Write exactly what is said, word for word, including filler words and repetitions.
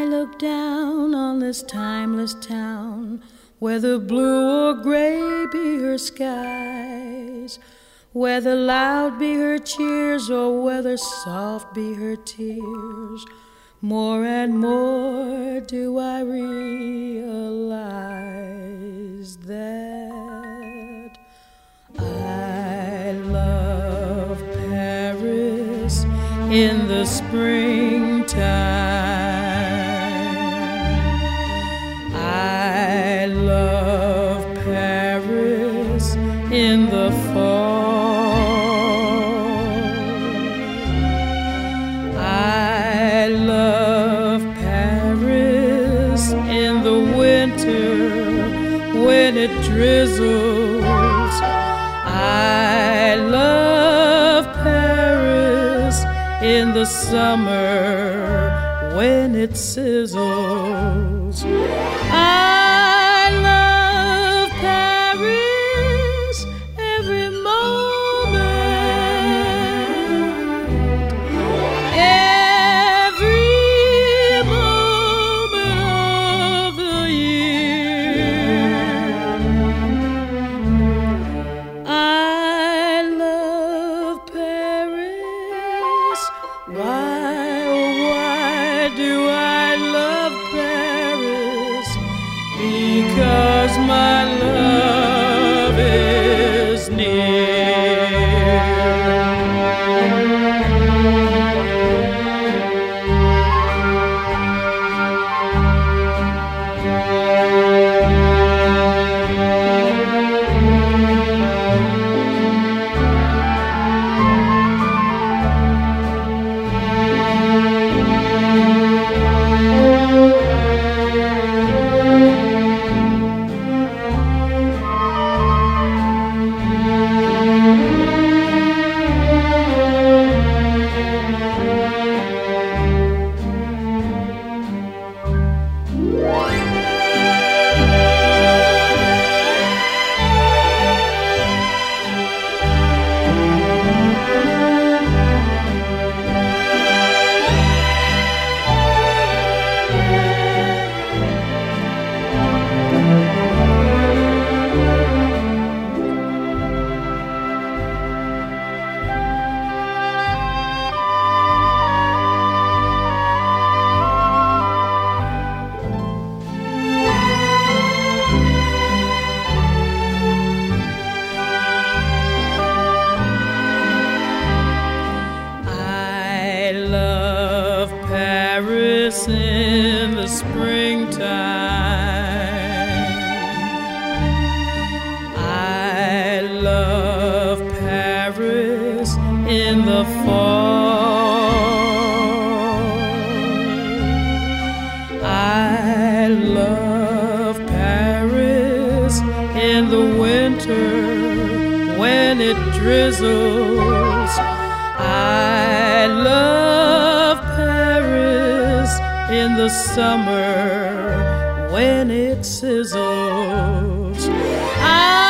look down on this timeless town, whether blue or gray be her skies, whether loud be her cheers or whether soft be her tears, more and more do I realize that I love Paris in the springtime. I love Paris in the fall. I love Paris in the winter when it drizzles. I love Paris in the summer when it sizzles. I love Paris every moment, every moment of the year. I love Paris. Why, oh why do I love Paris? Because my love is near. I love Paris in the springtime. I love Paris in the fall. I love Paris in the winter when it drizzles. I love Paris in the summer when it sizzles. I